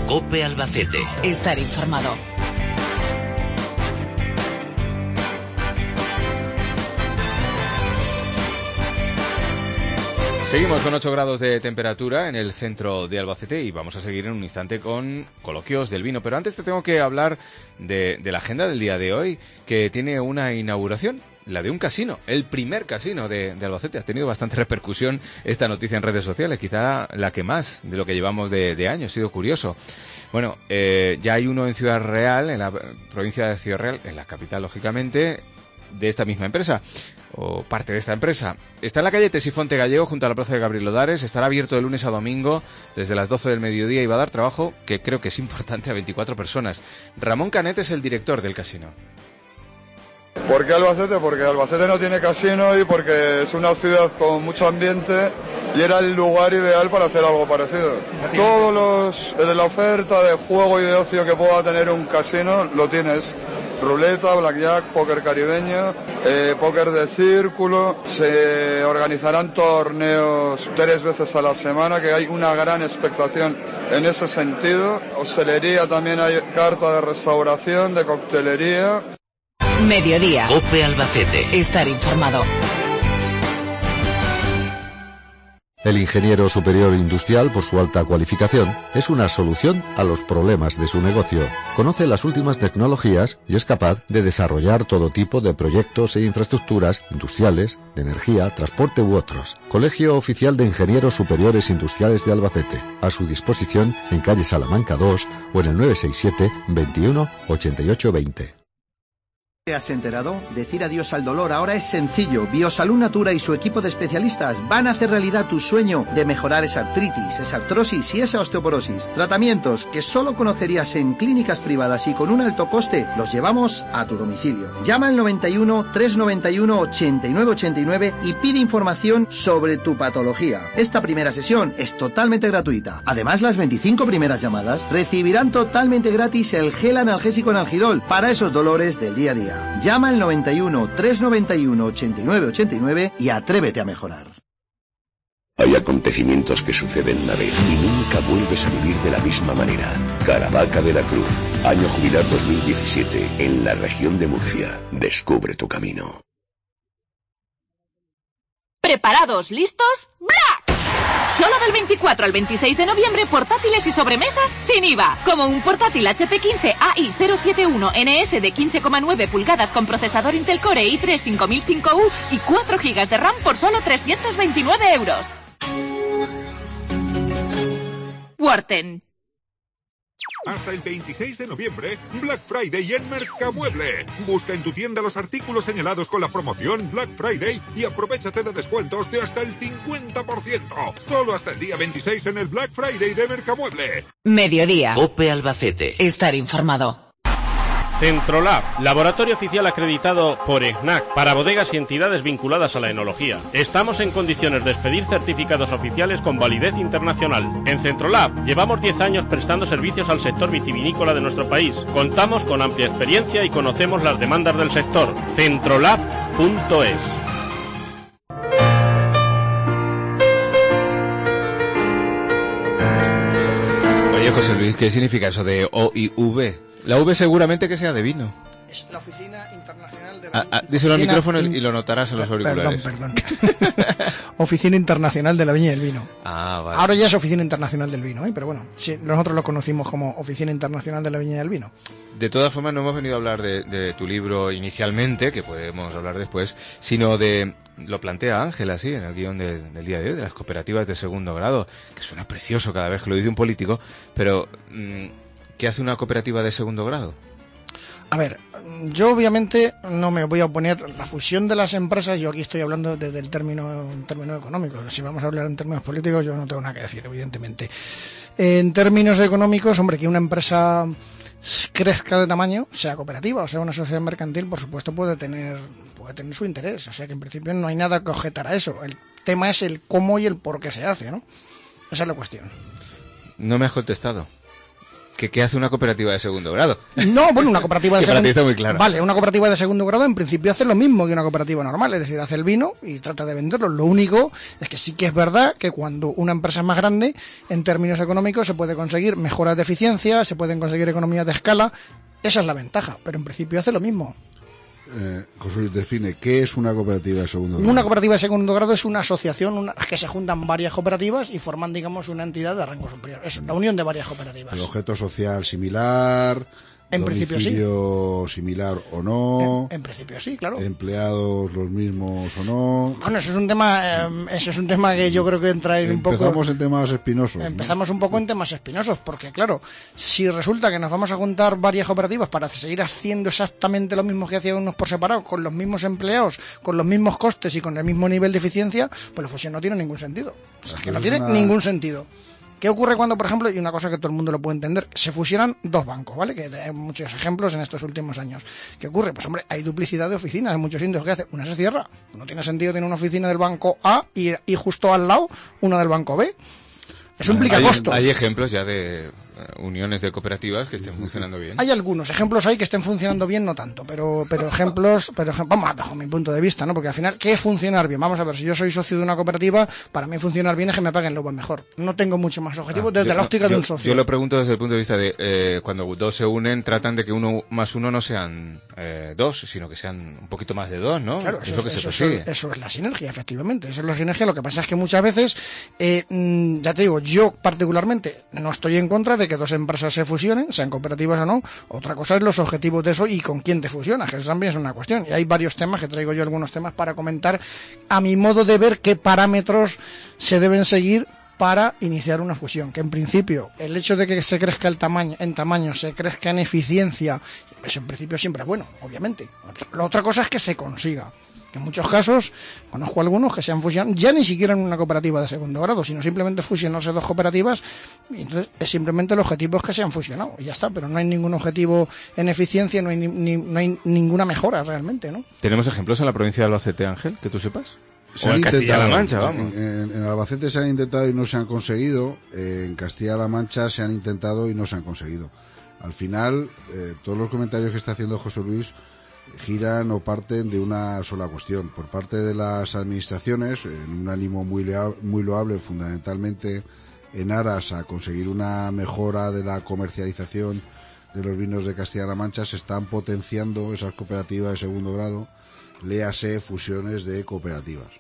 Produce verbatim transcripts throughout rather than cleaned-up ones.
COPE Albacete. Estar informado. Seguimos con ocho grados de temperatura en el centro de Albacete y vamos a seguir en un instante con coloquios del vino. Pero antes te tengo que hablar de, de la agenda del día de hoy, que tiene una inauguración, la de un casino, el primer casino de, de Albacete. Ha tenido bastante repercusión esta noticia en redes sociales, quizá la que más de lo que llevamos de, de año. Ha sido curioso. Bueno, eh, ya hay uno en Ciudad Real, en la provincia de Ciudad Real, en la capital, lógicamente, de esta misma empresa, o parte de esta empresa. Está en la calle Tesifonte Gallego, junto a la plaza de Gabriel Odares. Estará abierto de lunes a domingo, desde las doce del mediodía, y va a dar trabajo, que creo que es importante, a veinticuatro personas. Ramón Canet es el director del casino. ¿Por qué Albacete? Porque Albacete no tiene casino y porque es una ciudad con mucho ambiente y era el lugar ideal para hacer algo parecido. Todos los de la oferta de juego y de ocio que pueda tener un casino lo tienes. Ruleta, blackjack, póker caribeño, eh, póker de círculo. Se organizarán torneos tres veces a la semana, que hay una gran expectación en ese sentido. Hostelería, también hay carta de restauración, de coctelería. Mediodía. COPE Albacete. Estar informado. El ingeniero superior industrial, por su alta cualificación, es una solución a los problemas de su negocio. Conoce las últimas tecnologías y es capaz de desarrollar todo tipo de proyectos e infraestructuras industriales, de energía, transporte u otros. Colegio Oficial de Ingenieros Superiores Industriales de Albacete. A su disposición en calle Salamanca dos o en el nueve seis siete, veintiuno, ochenta y ocho, veinte. ¿Te has enterado? Decir adiós al dolor ahora es sencillo. Biosalud Natura y su equipo de especialistas van a hacer realidad tu sueño de mejorar esa artritis, esa artrosis y esa osteoporosis. Tratamientos que solo conocerías en clínicas privadas y con un alto coste, los llevamos a tu domicilio. Llama al noventa y uno, trescientos noventa y uno, ochenta y nueve ochenta y nueve y pide información sobre tu patología. Esta primera sesión es totalmente gratuita. Además, las veinticinco primeras llamadas recibirán totalmente gratis el gel analgésico Analgidol para esos dolores del día a día. Llama al noventa y uno, trescientos noventa y uno, ochenta y nueve ochenta y nueve y atrévete a mejorar. Hay acontecimientos que suceden una vez y nunca vuelves a vivir de la misma manera. Caravaca de la Cruz, año jubilar dos mil diecisiete, en la región de Murcia. Descubre tu camino. ¿Preparados? ¿Listos? ¡Black! Solo del veinticuatro al veintiséis de noviembre, portátiles y sobremesas sin I V A. Como un portátil H P quince A I cero siete uno N S de quince coma nueve pulgadas con procesador Intel Core i tres cinco mil cinco U y cuatro gigas de RAM por solo trescientos veintinueve euros. Worten. Hasta el veintiséis de noviembre, Black Friday en Mercamueble. Busca en tu tienda los artículos señalados con la promoción Black Friday y aprovéchate de descuentos de hasta el cincuenta por ciento. Solo hasta el día veintiséis en el Black Friday de Mercamueble. Mediodía. COPE Albacete. Estar informado. Centrolab, laboratorio oficial acreditado por ENAC para bodegas y entidades vinculadas a la enología. Estamos en condiciones de expedir certificados oficiales con validez internacional. En Centrolab llevamos diez años prestando servicios al sector vitivinícola de nuestro país. Contamos con amplia experiencia y conocemos las demandas del sector. Centrolab punto es. Oye, José Luis, ¿qué significa eso de O I V? La V seguramente que sea de vino. Es la Oficina Internacional de la... Ah, ah, díselo al micrófono in... y lo notarás en los auriculares. Perdón, perdón. Oficina Internacional de la Viña y el Vino. Ah, vale. Ahora ya es Oficina Internacional del Vino, ¿eh? Pero bueno, sí, nosotros lo conocimos como Oficina Internacional de la Viña y el Vino. De todas formas, no hemos venido a hablar de, de tu libro inicialmente, que podemos hablar después, sino de... Lo plantea Ángel así en el guión de, del día de hoy, de las cooperativas de segundo grado, que suena precioso cada vez que lo dice un político, pero... Mmm, ¿qué hace una cooperativa de segundo grado? A ver, yo obviamente no me voy a oponer la fusión de las empresas. Yo aquí estoy hablando desde el término, en términos económicos. Si vamos a hablar en términos políticos, yo no tengo nada que decir, evidentemente. En términos económicos, hombre, que una empresa crezca de tamaño, sea cooperativa o sea una sociedad mercantil, por supuesto puede tener, puede tener su interés. O sea que en principio no hay nada que objetar a eso. El tema es el cómo y el por qué se hace, ¿no? Esa es la cuestión. No me has contestado. ¿Qué, qué hace una cooperativa de segundo grado? No, bueno, una cooperativa de que para ti segundo está muy clara. Vale, una cooperativa de segundo grado en principio hace lo mismo que una cooperativa normal, es decir, hace el vino y trata de venderlo. Lo único es que sí que es verdad que cuando una empresa es más grande, en términos económicos se puede conseguir mejoras de eficiencia, se pueden conseguir economías de escala. Esa es la ventaja, pero en principio hace lo mismo. Eh, José Luis, define, ¿qué es una cooperativa de segundo grado? Una cooperativa de segundo grado es una asociación una, que se juntan varias cooperativas y forman, digamos, una entidad de rango superior. Es la unión de varias cooperativas. ¿El objeto social similar? En principio sí. ¿Domicilio similar o no? En, en principio sí, claro. ¿Empleados los mismos o no? Bueno, eso es un tema, eh, eso es un tema que yo creo que entra en un poco... Empezamos en temas espinosos. Empezamos ¿no? un poco en temas espinosos, porque claro, si resulta que nos vamos a juntar varias cooperativas para seguir haciendo exactamente lo mismo que hacían unos por separado, con los mismos empleados, con los mismos costes y con el mismo nivel de eficiencia, pues la fusión no tiene ningún sentido. O sea, es que no tiene una... ningún sentido. ¿Qué ocurre cuando, por ejemplo, y una cosa que todo el mundo lo puede entender, se fusionan dos bancos, ¿vale? Que hay muchos ejemplos en estos últimos años. ¿Qué ocurre? Pues hombre, hay duplicidad de oficinas en muchos sitios. ¿Qué hace? Una se cierra. No tiene sentido tener una oficina del banco A y, y justo al lado una del banco B. Eso implica hay, costos. Hay ejemplos ya de uniones de cooperativas que estén funcionando bien. Hay algunos ejemplos ahí que estén funcionando bien, no tanto, pero pero ejemplos, pero vamos, bajo mi punto de vista, ¿no? Porque al final, ¿qué es funcionar bien? Vamos a ver, si yo soy socio de una cooperativa, para mí funcionar bien es que me paguen lo mejor. No tengo mucho más objetivo ah, desde yo, la óptica yo, de un socio. Yo lo pregunto desde el punto de vista de eh, cuando dos se unen, tratan de que uno más uno no sean eh, dos, sino que sean un poquito más de dos, ¿no? Claro, es eso, lo que eso, se persigue. Eso, eso es la sinergia, efectivamente. Eso es la sinergia. Lo que pasa es que muchas veces, eh, ya te digo, yo particularmente no estoy en contra de que dos empresas se fusionen, sean cooperativas o no. Otra cosa es los objetivos de eso y con quién te fusionas, que eso también es una cuestión. Y hay varios temas, que traigo yo algunos temas para comentar, a mi modo de ver qué parámetros se deben seguir para iniciar una fusión. Que en principio, el hecho de que se crezca el tamaño, en tamaño, se crezca en eficiencia, eso en principio siempre es bueno, obviamente. La otra cosa es que se consiga. En muchos casos, conozco algunos que se han fusionado, ya ni siquiera en una cooperativa de segundo grado, sino simplemente fusionarse dos cooperativas, y entonces es simplemente el objetivo es que se han fusionado, y ya está, pero no hay ningún objetivo en eficiencia, no hay, ni, ni, no hay ninguna mejora realmente, ¿no? ¿Tenemos ejemplos en la provincia de Albacete, Ángel, que tú sepas? Se o en Castilla-La Mancha, en, vamos. En, en Albacete se han intentado y no se han conseguido, eh, en Castilla-La Mancha se han intentado y no se han conseguido. Al final, eh, todos los comentarios que está haciendo José Luis giran o parten de una sola cuestión. Por parte de las administraciones, en un ánimo muy, lea, muy loable, fundamentalmente en aras a conseguir una mejora de la comercialización de los vinos de Castilla-La Mancha, se están potenciando esas cooperativas de segundo grado, léase fusiones de cooperativas.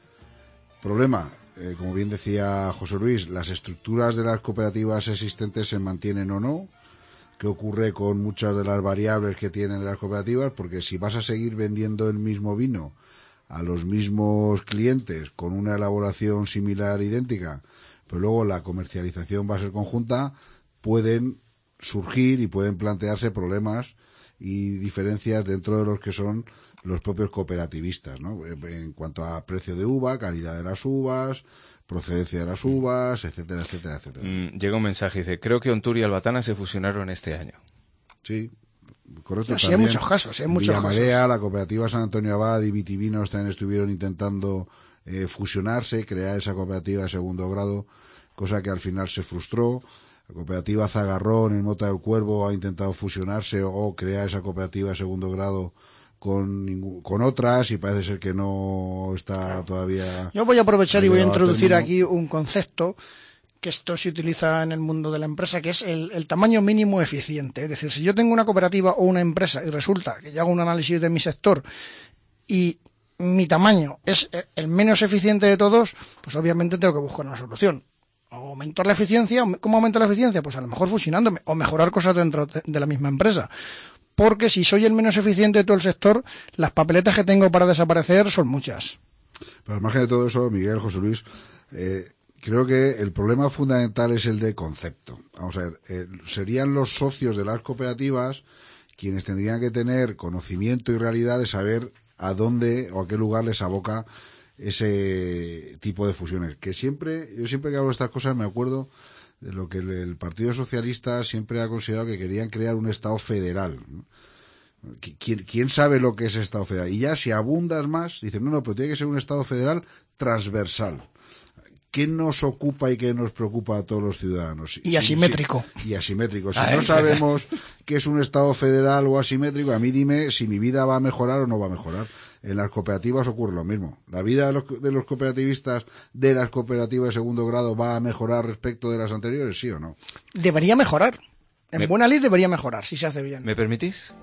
Problema, eh, como bien decía José Luis, las estructuras de las cooperativas existentes se mantienen o no. ¿Qué ocurre con muchas de las variables que tienen de las cooperativas? Porque si vas a seguir vendiendo el mismo vino a los mismos clientes con una elaboración similar, idéntica, pero luego la comercialización va a ser conjunta, pueden surgir y pueden plantearse problemas y diferencias dentro de los que son los propios cooperativistas, ¿no? En cuanto a precio de uva, calidad de las uvas, procedencia de las uvas, etcétera, etcétera, etcétera. Mm, llega un mensaje, dice, creo que Ontur y Albatana se fusionaron este año. Sí, correcto. Sí, hay muchos casos, hay muchos Villamarea, casos. La cooperativa San Antonio Abad y Vitivinos también estuvieron intentando eh, fusionarse, crear esa cooperativa de segundo grado, cosa que al final se frustró. La cooperativa Zagarrón en Mota del Cuervo ha intentado fusionarse o, o crear esa cooperativa de segundo grado con, ningún, con otras y parece ser que no está todavía... Yo voy a aprovechar y voy a introducir término. aquí un concepto que esto se utiliza en el mundo de la empresa, que es el, el tamaño mínimo eficiente. Es decir, si yo tengo una cooperativa o una empresa y resulta que yo hago un análisis de mi sector y mi tamaño es el menos eficiente de todos, pues obviamente tengo que buscar una solución. O aumentar la eficiencia. ¿Cómo aumento la eficiencia? Pues a lo mejor fusionándome o mejorar cosas dentro de la misma empresa. Porque si soy el menos eficiente de todo el sector, las papeletas que tengo para desaparecer son muchas. Pero al margen de todo eso, Miguel, José Luis, eh, creo que el problema fundamental es el de concepto. Vamos a ver, eh, serían los socios de las cooperativas quienes tendrían que tener conocimiento y realidad de saber a dónde o a qué lugar les aboca ese tipo de fusiones. Que siempre, yo siempre que hablo de estas cosas me acuerdo de lo que el, el Partido Socialista siempre ha considerado, que querían crear un Estado federal. ¿Quién, ¿Quién sabe lo que es Estado federal? Y ya si abundas más, dicen, no, no, pero tiene que ser un Estado federal transversal. ¿qué nos ocupa y qué nos preocupa a todos los ciudadanos? Y asimétrico. Sí, sí, y asimétrico. Si ah, no sabemos qué es un Estado federal o asimétrico, a mí dime si mi vida va a mejorar o no va a mejorar. En las cooperativas ocurre lo mismo. ¿La vida de los, de los cooperativistas de las cooperativas de segundo grado va a mejorar respecto de las anteriores, sí o no? Debería mejorar. En Me... buena ley debería mejorar, si se hace bien. ¿Me permitís?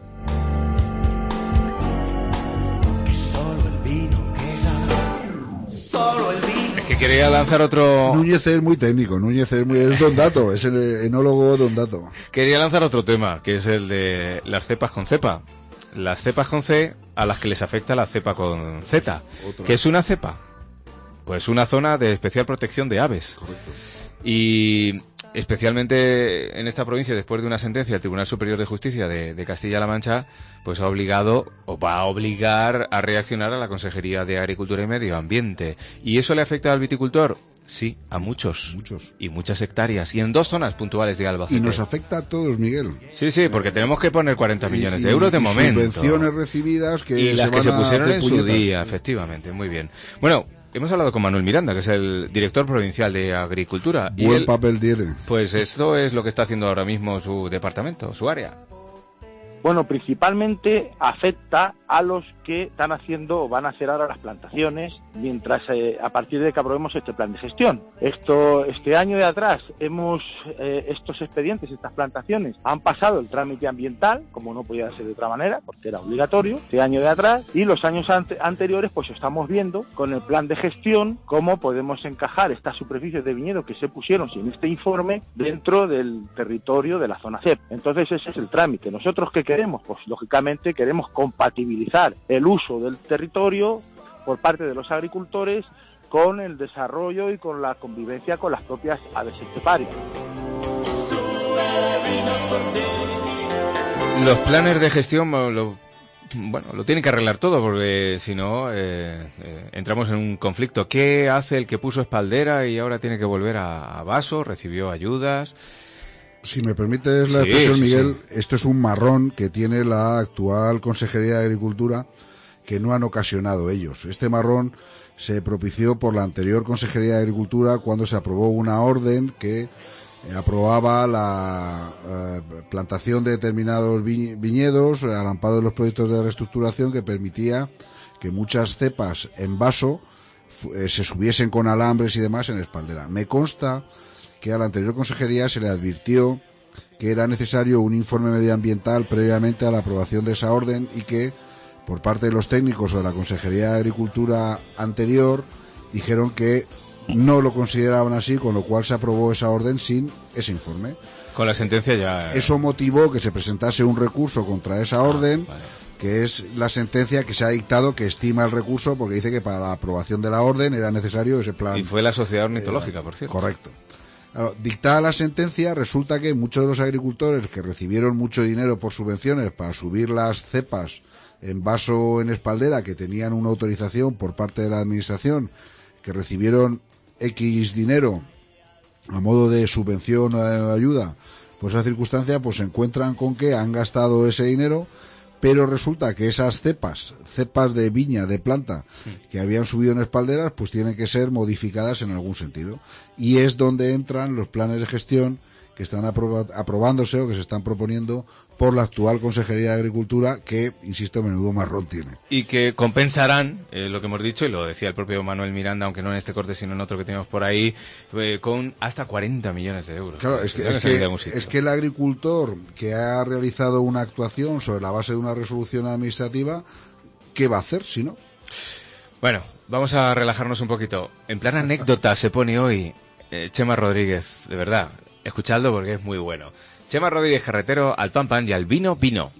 Que quería lanzar otro... Núñez es muy técnico, Núñez es muy... es Don Dato, es el enólogo Don Dato. Quería lanzar otro tema, que es el de las cepas con cepa. Las cepas con C, a las que les afecta la cepa con Z. Otra. ¿Qué es una cepa? Pues una zona de especial protección de aves. Correcto. Y especialmente en esta provincia, después de una sentencia del Tribunal Superior de Justicia de, de Castilla-La Mancha, pues ha obligado, o va a obligar a reaccionar a la Consejería de Agricultura y Medio Ambiente. ¿Y eso le afecta al viticultor? Sí, a muchos. Muchos. Y muchas hectáreas. Y en dos zonas puntuales de Albacete. Y nos afecta a todos, Miguel. Sí, sí, porque tenemos que poner cuarenta millones de euros de y momento. Subvenciones recibidas que y las se que van se pusieron en puñetas. su día, efectivamente. Muy bien. Bueno, hemos hablado con Manuel Miranda, que es el director provincial de Agricultura. Buen y él, papel tiene. Pues esto es lo que está haciendo ahora mismo su departamento, su área. Bueno, principalmente afecta a los que están haciendo o van a hacer ahora las plantaciones mientras eh, a partir de que aprobemos este plan de gestión. Esto este año de atrás hemos eh, estos expedientes, estas plantaciones han pasado el trámite ambiental, como no podía ser de otra manera, porque era obligatorio, este año de atrás, y los años ante, anteriores pues estamos viendo con el plan de gestión cómo podemos encajar estas superficies de viñedo que se pusieron sin este informe dentro del territorio de la zona C E P. Entonces ese es el trámite. Nosotros ¿qué queremos? Pues lógicamente queremos compatibilizar el uso del territorio por parte de los agricultores con el desarrollo y con la convivencia con las propias aves esteparias. Los planes de gestión lo, bueno, lo tienen que arreglar todo, porque si no eh, eh, entramos en un conflicto. ¿Qué hace el que puso espaldera y ahora tiene que volver a, a vaso? ¿Recibió ayudas? Si me permites la sí, expresión, sí, Miguel, sí. Esto es un marrón que tiene la actual Consejería de Agricultura que no han ocasionado ellos. Este marrón se propició por la anterior Consejería de Agricultura cuando se aprobó una orden que eh, aprobaba la eh, plantación de determinados vi- viñedos al amparo de los proyectos de reestructuración que permitía que muchas cepas en vaso eh, se subiesen con alambres y demás en espaldera. Me consta que a la anterior consejería se le advirtió que era necesario un informe medioambiental previamente a la aprobación de esa orden y que por parte de los técnicos o de la Consejería de Agricultura anterior dijeron que no lo consideraban así, con lo cual se aprobó esa orden sin ese informe. Con la sentencia ya... Eso motivó que se presentase un recurso contra esa orden, ah, vale. que es la sentencia que se ha dictado, que estima el recurso, porque dice que para la aprobación de la orden era necesario ese plan. Y fue la Sociedad Ornitológica, eh, por cierto. Correcto. Claro, dictada la sentencia, resulta que muchos de los agricultores que recibieron mucho dinero por subvenciones para subir las cepas en vaso en espaldera, que tenían una autorización por parte de la administración, que recibieron X dinero a modo de subvención o ayuda, por esa circunstancia, pues se encuentran con que han gastado ese dinero, pero resulta que esas cepas, cepas de viña, de planta, que habían subido en espalderas, pues tienen que ser modificadas en algún sentido. Y es donde entran los planes de gestión que están aproba- aprobándose o que se están proponiendo por la actual Consejería de Agricultura, que, insisto, menudo marrón tiene. Y que compensarán, eh, lo que hemos dicho, y lo decía el propio Manuel Miranda, aunque no en este corte, sino en otro que tenemos por ahí, eh, con hasta cuarenta millones de euros. Claro, es que, es, que, es que el agricultor que ha realizado una actuación sobre la base de una resolución administrativa, ¿qué va a hacer si no? Bueno, vamos a relajarnos un poquito. En plan anécdota se pone hoy eh, Chema Rodríguez, de verdad. Escuchadlo porque es muy bueno. Chema Rodríguez Carretero, al pan pan y al vino vino.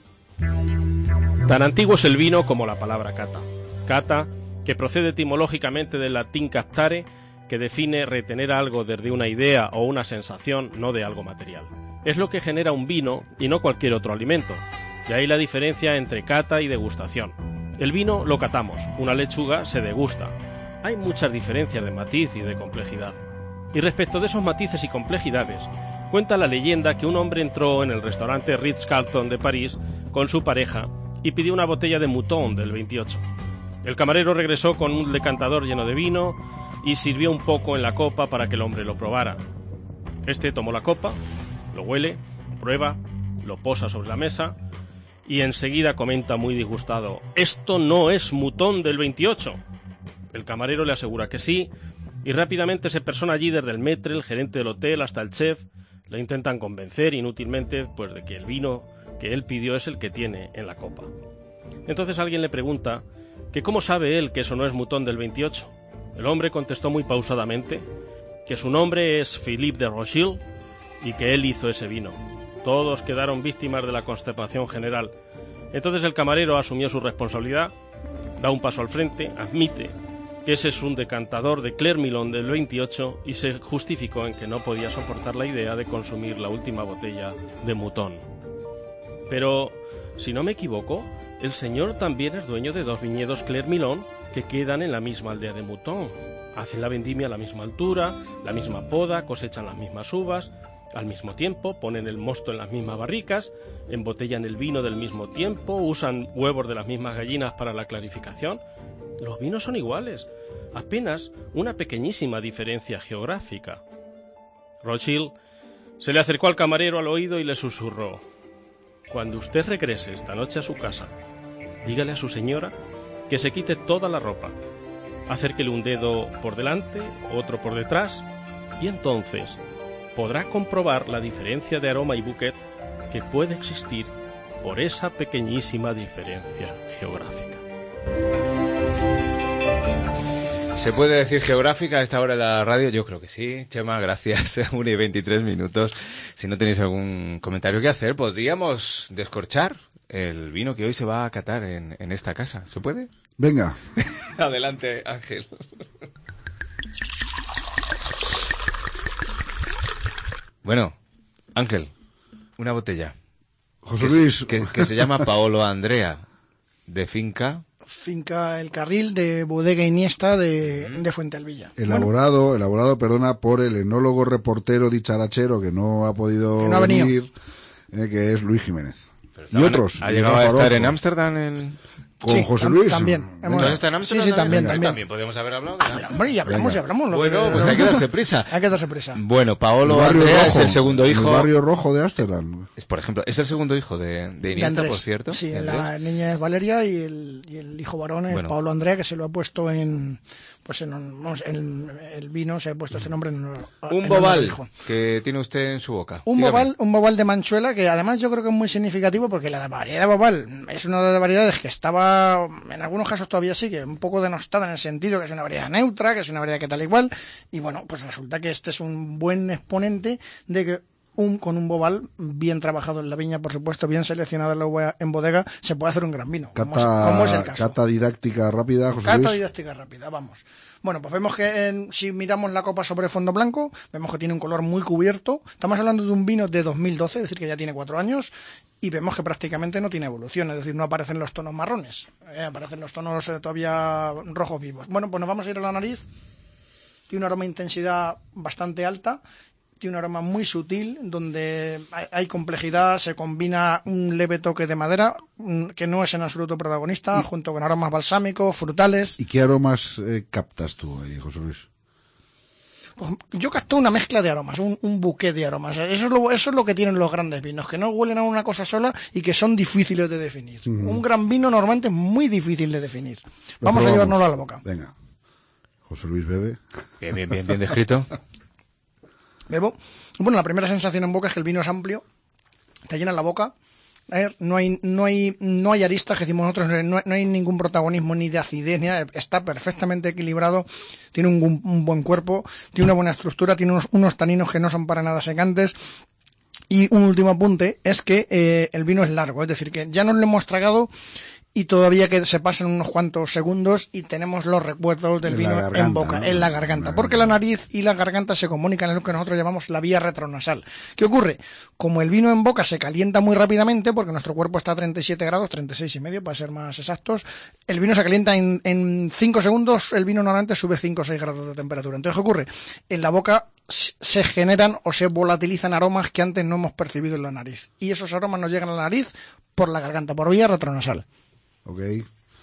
Tan antiguo es el vino como la palabra cata. Cata, que procede etimológicamente del latín captare, que define retener algo desde una idea o una sensación, no de algo material. Es lo que genera un vino y no cualquier otro alimento. De ahí la diferencia entre cata y degustación. El vino lo catamos, una lechuga se degusta. Hay muchas diferencias de matiz y de complejidad. Y respecto de esos matices y complejidades, cuenta la leyenda que un hombre entró en el restaurante Ritz-Carlton de París con su pareja y pidió una botella de Mouton del veintiocho. El camarero regresó con un decantador lleno de vino y sirvió un poco en la copa para que el hombre lo probara. Este tomó la copa, lo huele, lo prueba, lo posa sobre la mesa y enseguida comenta muy disgustado: «Esto no es Mouton del veintiocho». El camarero le asegura que sí, y rápidamente se persona allí desde el maître, el gerente del hotel, hasta el chef. Le intentan convencer inútilmente pues de que el vino que él pidió es el que tiene en la copa. Entonces alguien le pregunta que cómo sabe él que eso no es Mouton del veintiocho. El hombre contestó muy pausadamente que su nombre es Philippe de Rothschild y que él hizo ese vino. Todos quedaron víctimas de la consternación general. Entonces el camarero asumió su responsabilidad, da un paso al frente, admite que ese es un decantador de Clermont del veintiocho y se justificó en que no podía soportar la idea de consumir la última botella de Mouton. Pero, si no me equivoco, el señor también es dueño de dos viñedos Clermont que quedan en la misma aldea de Mouton. Hacen la vendimia a la misma altura, la misma poda, cosechan las mismas uvas, al mismo tiempo ponen el mosto en las mismas barricas, embotellan el vino del mismo tiempo, usan huevos de las mismas gallinas para la clarificación. Los vinos son iguales, apenas una pequeñísima diferencia geográfica. Rothschild se le acercó al camarero al oído y le susurró: «Cuando usted regrese esta noche a su casa, dígale a su señora que se quite toda la ropa, acérquele un dedo por delante, otro por detrás, y entonces podrá comprobar la diferencia de aroma y bouquet que puede existir por esa pequeñísima diferencia geográfica». ¿Se puede decir geográfica a esta hora de la radio? Yo creo que sí. Chema, gracias. una y veintitrés minutos. Si no tenéis algún comentario que hacer, podríamos descorchar el vino que hoy se va a catar en, en esta casa. ¿Se puede? Venga. Adelante, Ángel. Bueno, Ángel, una botella. José que, Luis. Que, que se llama Paolo Andrea, de finca... Finca El Carril, de Bodega Iniesta de, de Fuentealbilla. Elaborado, bueno. elaborado, perdona, por el enólogo reportero dicharachero que no ha podido que no ha venir, eh, que es Luis Jiménez. Pero y otros. ¿Ha llegado a estar en Ámsterdam? En... Con sí, José Luis. También. Hemos... ¿Está en Ámsterdam? Sí, sí, también, también. también. Podemos haber hablado de ah, hombre, y hablamos, y hablamos. Bueno, que... pues hay que darse prisa. hay que darse prisa. Bueno, Paolo Andrea es el segundo hijo. El barrio rojo de Ámsterdam. Es, por ejemplo, es el segundo hijo de, de Iniesta, de por cierto. Sí, la niña es Valeria y el, y el hijo varón es bueno. Paolo Andrea, que se lo ha puesto en... Pues en, en el vino se ha puesto este nombre en un en bobal que tiene usted en su boca. Un Dígame. bobal, un bobal de Manchuela, que además yo creo que es muy significativo porque la variedad de bobal es una de las variedades que estaba, en algunos casos todavía sigue, un poco denostada en el sentido que es una variedad neutra, que es una variedad que tal igual, y bueno, pues resulta que este es un buen exponente de que Un, con un bobal bien trabajado en la viña, por supuesto, bien seleccionado en, la uva, en bodega, se puede hacer un gran vino, cata, como, es, como es el caso. Cata didáctica rápida, José Cata Luis. didáctica rápida, vamos. Bueno, pues vemos que en, si miramos la copa sobre fondo blanco, vemos que tiene un color muy cubierto. Estamos hablando de un vino de dos mil doce, es decir, que ya tiene cuatro años, y vemos que prácticamente no tiene evolución, es decir, no aparecen los tonos marrones, eh, aparecen los tonos eh, todavía rojos vivos. Bueno, pues nos vamos a ir a la nariz. Tiene un aroma de intensidad bastante alta. Tiene un aroma muy sutil, donde hay complejidad, se combina un leve toque de madera, que no es en absoluto protagonista, y, junto con aromas balsámicos, frutales. ¿Y qué aromas eh, captas tú ahí, José Luis? Pues yo capto una mezcla de aromas, un, un buque de aromas. Eso es, lo, eso es lo que tienen los grandes vinos, que no huelen a una cosa sola y que son difíciles de definir. Uh-huh. Un gran vino normalmente es muy difícil de definir. Lo Vamos probamos. a llevárnoslo a la boca. Venga. José Luis bebe. Bien, bien, bien, bien descrito. Bebo. Bueno, la primera sensación en boca es que el vino es amplio, te llena la boca, eh, no hay no hay no hay aristas que decimos nosotros, no, no hay ningún protagonismo ni de acidez, ni nada, está perfectamente equilibrado, tiene un, un buen cuerpo, tiene una buena estructura, tiene unos, unos taninos que no son para nada secantes. Y un último apunte es que eh, el vino es largo, es decir, que ya nos lo hemos tragado y todavía que se pasan unos cuantos segundos y tenemos los recuerdos del en vino garganta, en boca, ¿no? en la garganta, porque la nariz y la garganta se comunican en lo que nosotros llamamos la vía retronasal. ¿Qué ocurre? Como el vino en boca se calienta muy rápidamente, porque nuestro cuerpo está a treinta y siete grados, treinta y seis y medio para ser más exactos, el vino se calienta en, en cinco segundos, el vino normalmente sube cinco o seis grados de temperatura. Entonces, ¿qué ocurre? En la boca se generan o se volatilizan aromas que antes no hemos percibido en la nariz. Y esos aromas nos llegan a la nariz por la garganta, por vía retronasal. Ok.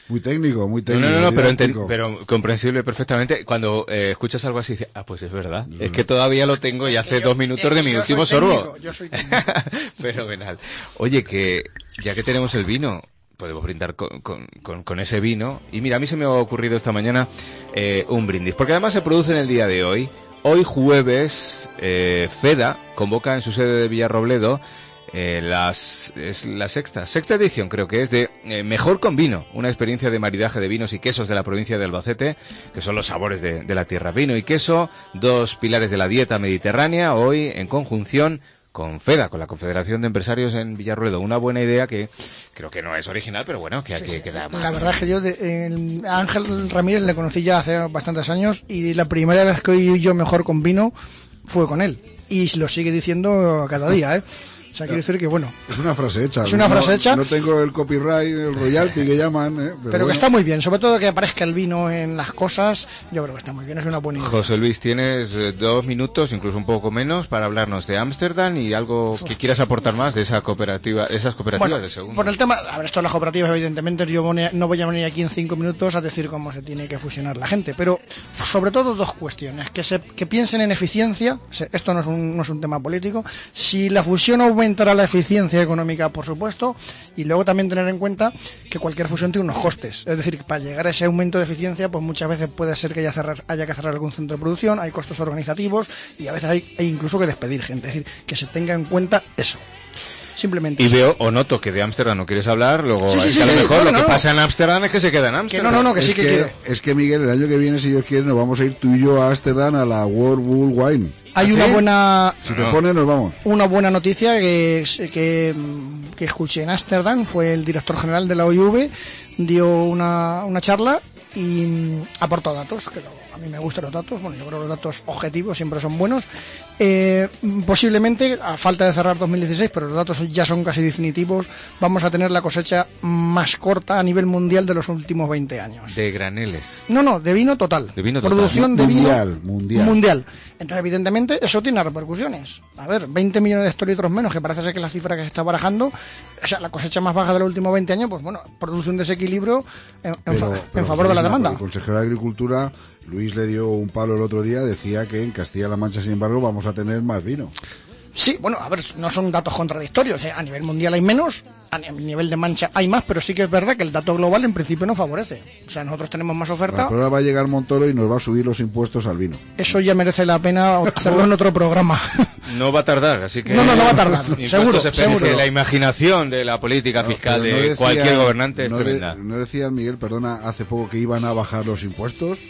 Muy técnico, muy técnico. No, no, no, pero, didáctico. enten- pero comprensible perfectamente. Cuando eh, escuchas algo así, dices, ah, pues es verdad. Es que todavía lo tengo y hace dos minutos de mi Yo último soy sorbo. técnico, yo soy técnico. Fenomenal. Oye, que ya que tenemos el vino, podemos brindar con, con, con, con ese vino. Y mira, a mí se me ha ocurrido esta mañana eh, un brindis. Porque además se produce en el día de hoy. Hoy jueves, eh, FEDA convoca en su sede de Villarrobledo eh, las, es la sexta, sexta edición creo que es de eh, Mejor con Vino, una experiencia de maridaje de vinos y quesos de la provincia de Albacete, que son los sabores de, de la tierra. Vino y queso, dos pilares de la dieta mediterránea, hoy en conjunción con FEDA, con la Confederación de Empresarios en Villarrobledo. Una buena idea que creo que no es original, pero bueno, que, Sí, que, sí. que da más. La verdad es que yo de, eh, a Ángel Ramírez le conocí ya hace bastantes años y la primera vez que oí yo Mejor con Vino fue con él. Y lo sigue diciendo cada día, ¿eh? O sea, quiero decir que, bueno... Es una frase hecha. Es una no, frase hecha. No tengo el copyright, el royalty que llaman, ¿eh? Pero, Pero bueno. que está muy bien, sobre todo que aparezca el vino en las cosas, yo creo que está muy bien, es una buena idea. José Luis, tienes eh, dos minutos, incluso un poco menos, para hablarnos de Ámsterdam y algo que quieras aportar más de esa cooperativa, esas cooperativas Bueno, de segundo. por el tema, a ver, esto de las cooperativas, evidentemente, yo voy- no voy a venir aquí en cinco minutos a decir cómo se tiene que fusionar la gente, pero sobre todo dos cuestiones, que se que piensen en eficiencia, se- esto no es, un, no es un tema político, si la fusión aumentará la eficiencia económica, por supuesto, y luego también tener en cuenta que cualquier fusión tiene unos costes, es decir, que para llegar a ese aumento de eficiencia, pues muchas veces puede ser que haya, cerrar- haya que cerrar algún centro de producción, hay costos organizativos y a veces hay, hay incluso que despedir gente, es decir, que se tenga en cuenta eso. Simplemente Y eso. veo o noto que de Ámsterdam no quieres hablar, luego Sí, sí, es sí, que a lo sí, mejor no, lo no, que no. pasa en Ámsterdam es que se queda en Ámsterdam. no, no, no, que es sí que que, quiero. Es que, Miguel, el año que viene, si Dios quiere, nos vamos a ir tú y yo a Ámsterdam a la World Bull Wine. Hay ¿Ah, una sí? buena Si te pones, nos vamos. una buena noticia que, que, que escuché en Ámsterdam, fue el director general de la O I V, dio una, una charla y mm, aportó datos, que lo- a mí me gustan los datos, bueno, yo creo que los datos objetivos siempre son buenos. Eh, posiblemente, a falta de cerrar dos mil dieciséis, pero los datos ya son casi definitivos, vamos a tener la cosecha más corta a nivel mundial de los últimos veinte años. De graneles. No, no, de vino total. De vino total. Producción de Mundial, vino mundial. mundial. Entonces, evidentemente, eso tiene repercusiones. A ver, veinte millones de hectolitros menos, que parece ser que es la cifra que se está barajando. O sea, la cosecha más baja de los últimos veinte años, pues bueno, produce un desequilibrio en, en Pero- fa- pero, en favor de la Felisa, demanda. El consejero de Agricultura, Luis, le dio un palo el otro día, decía que en Castilla-La Mancha, sin embargo, vamos a tener más vino. Sí, bueno, a ver, no son datos contradictorios. ¿eh? A nivel mundial hay menos, a nivel de mancha hay más, pero sí que es verdad que el dato global en principio no favorece. O sea, nosotros tenemos más oferta. Pero ahora va a llegar Montoro y nos va a subir los impuestos al vino. Eso ya merece la pena hacerlo en otro programa. No va a tardar, así que... No, no, no va a tardar, Impuestos seguro, especiales, seguro. que la imaginación de la política fiscal Pero no de decía- cualquier gobernante es no de- tremenda. ¿No decían, Miguel, perdona, hace poco que iban a bajar los impuestos?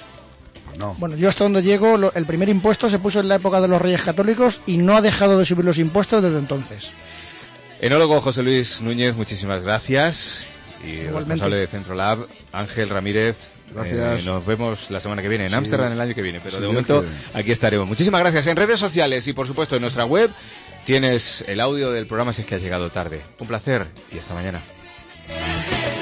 Pues no. Bueno, yo hasta donde llego, lo- el primer impuesto se puso en la época de los Reyes Católicos y no ha dejado de subir los impuestos desde entonces. Enólogo José Luis Núñez, muchísimas gracias. Y Igualmente. responsable de Centro Lab, Ángel Ramírez. Gracias. Eh, nos vemos la semana que viene en Sí. Ámsterdam el año que viene, pero Sí, de Dios momento quiere. aquí estaremos. Muchísimas gracias. En redes sociales y por supuesto en nuestra web tienes el audio del programa si es que has llegado tarde. Un placer y hasta mañana.